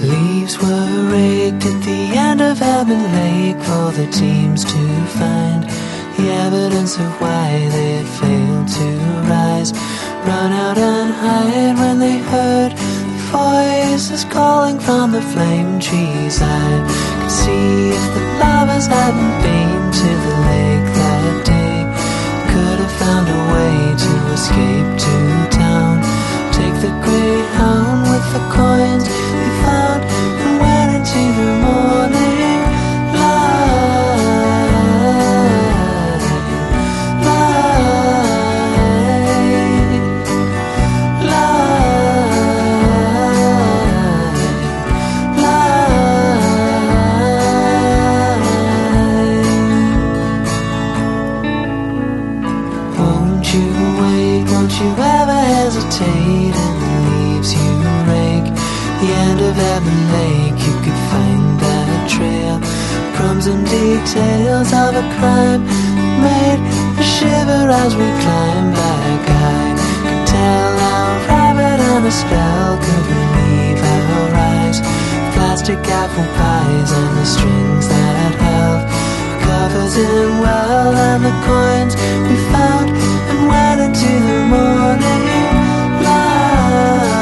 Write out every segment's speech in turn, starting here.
Leaves were raked at the end of Edmund Lake for the teams to find the evidence of why they had failed to rise. Run out and hide when they heard the voices calling from the flame trees. I could see if the lovers hadn't been to the lake that day, could have found a way to escape to town. Take the Greyhound with the coins they found and went into the morning light. Won't you wait, won't you ever hesitate in the leaves you rake? The end of Edmund Lake, you could find that trail. Crumbs and details of a crime made a shiver as we climb back. I could tell how rabbit and a spell could relieve our eyes. Plastic apple pies and the strings that held covers in well, and the coins we found and went into the morning light.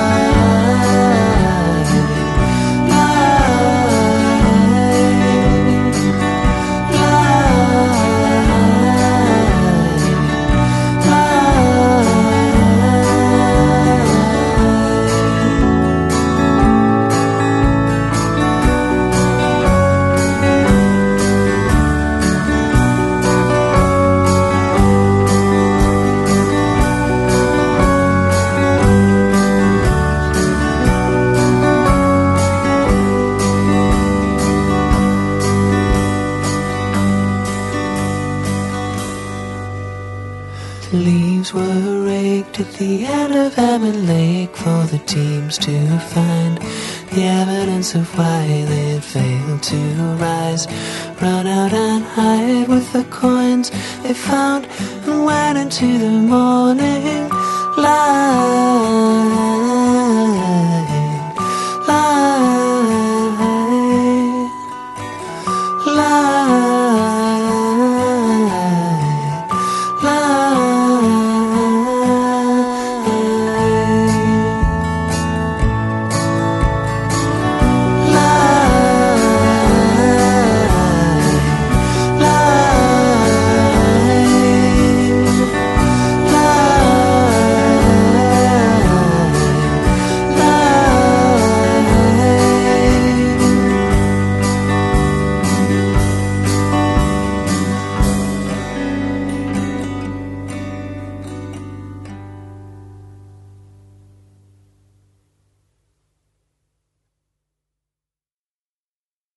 Leaves were raked at the end of Edmund Lake for the teams to find the evidence of why they had failed to rise. Run out and hide with the coins they found and went into the morning light.